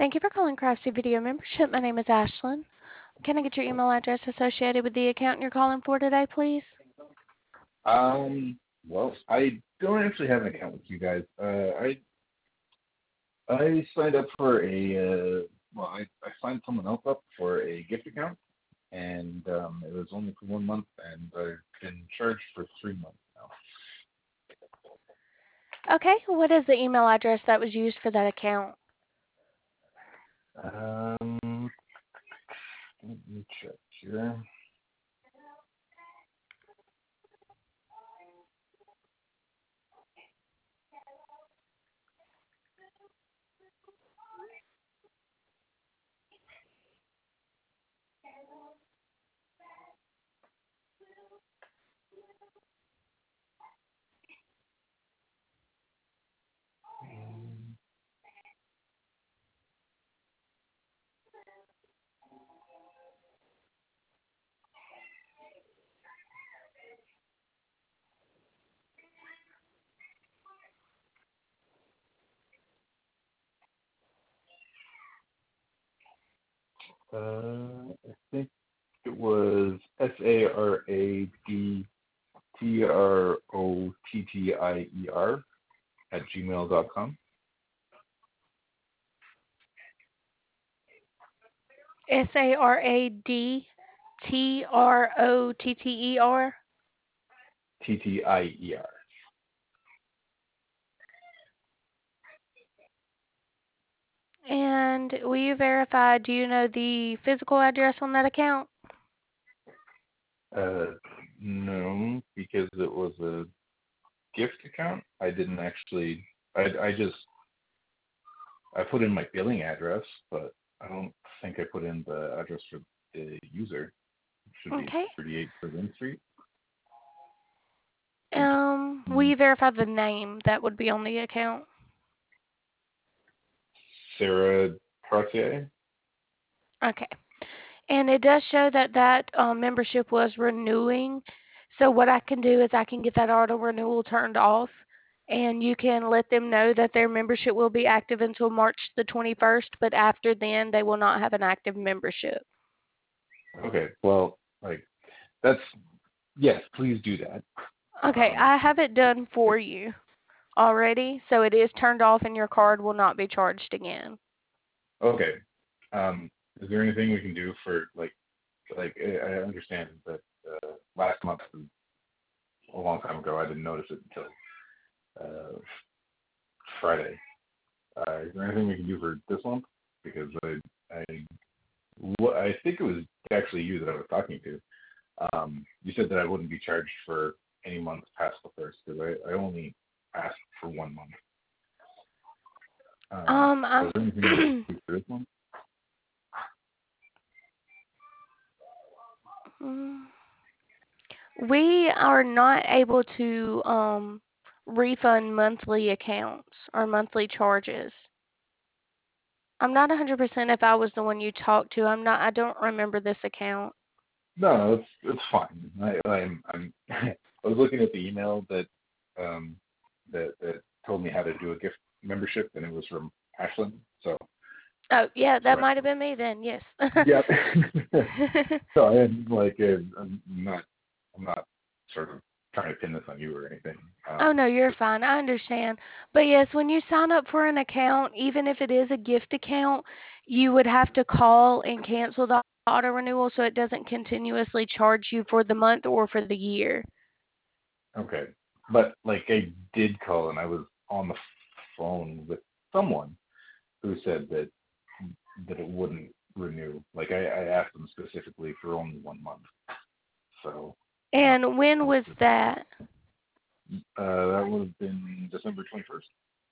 Thank you for calling Craftsy Video Membership. My name is Ashlyn. Can I get your email address associated with the account you're calling for today, please? Well, I don't actually have an account with you guys. I signed up for I signed someone else up for a gift account, and it was only for 1 month, and I've been charged for 3 months Okay, what is the email address that was used for that account? now. Let me check here. I think it was SARADTROTTIER @gmail.com. SARADTROTTER? TTIER. And will you verify, do you know the physical address on that account? No, because it was a gift account. I didn't actually. I put in my billing address, but I don't think I put in the address for the user. It should be Okay. 38 Berlin Street. Will you verify the name that would be on the account? Sarah Trottier. Okay. And it does show that membership was renewing. So what I can do is I can get that auto renewal turned off, and you can let them know that their membership will be active until March the 21st, but after then they will not have an active membership. Okay, well, yes, please do that. Okay, I have it done for you already, so it is turned off and your card will not be charged again. Okay. Is there anything we can do for I understand that last month was a long time ago. I didn't notice it until Friday. Is there anything we can do for this month? Because I think it was actually you that I was talking to. You said that I wouldn't be charged for any months past the first because I only asked for 1 month. Is there anything we can do for this month? We are not able to refund monthly accounts or monthly charges. I'm not 100% if I was the one you talked to. I don't remember this account. No, it's fine. I was looking at the email that that told me how to do a gift membership, and it was from Ashlyn. So. Oh yeah, that Right. might have been me then. Yes. Yeah. So I'm not sort of trying to pin this on you or anything. Oh no, you're fine. I understand. But yes, when you sign up for an account, even if it is a gift account, you would have to call and cancel the auto renewal so it doesn't continuously charge you for the month or for the year. Okay. But I did call and I was on the phone with someone who said that it wouldn't renew. I asked them specifically for only 1 month. So. And when was that? That would have been December 21st.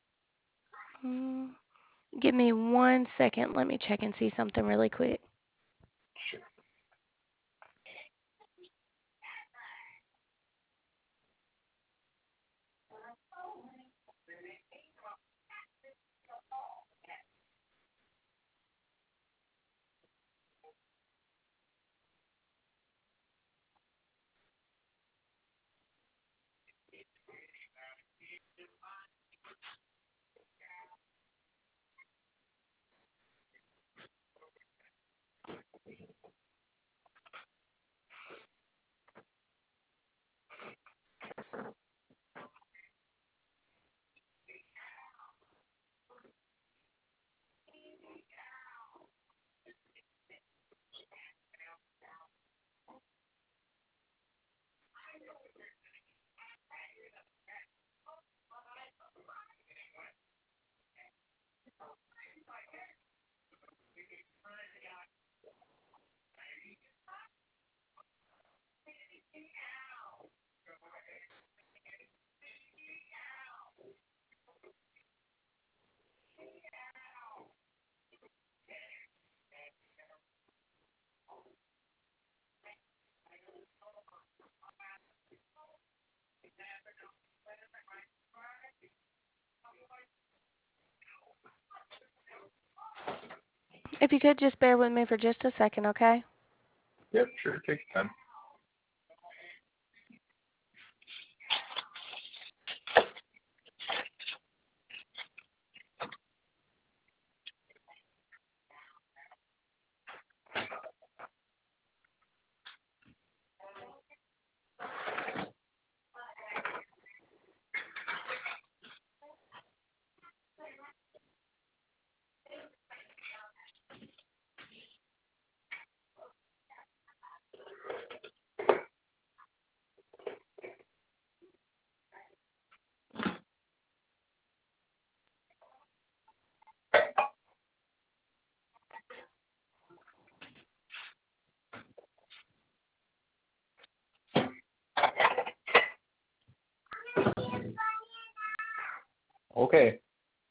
Give me 1 second. Let me check and see something really quick. Sure. If you could just bear with me for just a second, okay? Yep, sure. Take your time. Okay.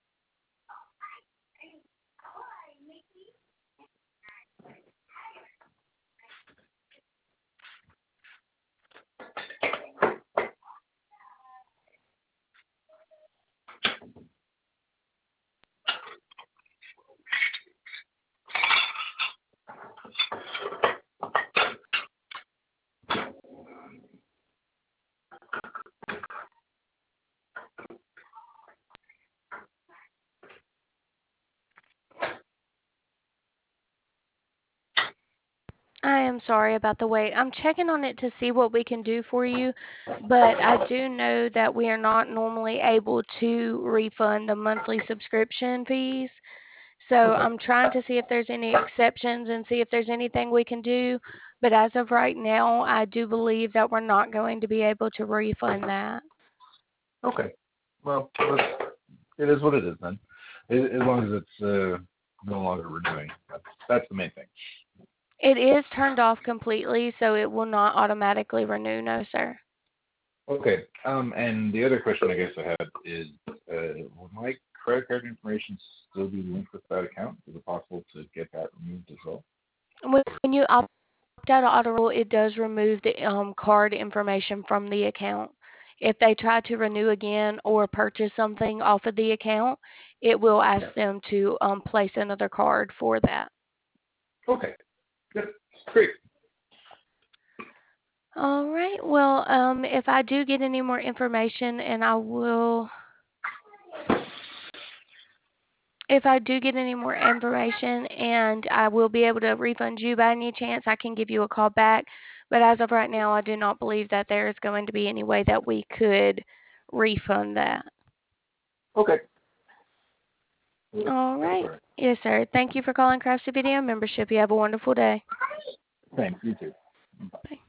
I am sorry about the wait. I'm checking on it to see what we can do for you, but I do know that we are not normally able to refund the monthly subscription fees. So Okay. I'm trying to see if there's any exceptions and see if there's anything we can do. But as of right now, I do believe that we're not going to be able to refund that. Okay. Well, it is what it is then. As long as it's no longer renewing. That's the main thing. It is turned off completely, so it will not automatically renew, no, sir. Okay. And the other question I guess I had is, will my credit card information still be linked with that account? Is it possible to get that removed as well? When you opt out of auto renewal, it does remove the card information from the account. If they try to renew again or purchase something off of the account, it will ask Yeah. them to place another card for that. Okay. Yep. Great. All right. Well, if I do get any more information, and I will, if I do get any more information and I will be able to refund you by any chance, I can give you a call back. But as of right now, I do not believe that there is going to be any way that we could refund that. Okay. All That's right. all right. Yes, sir. Thank you for calling Craftsy Video Membership. You have a wonderful day. Thanks. You too. Bye.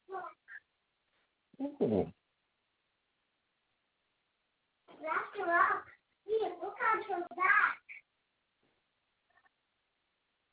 Ooh.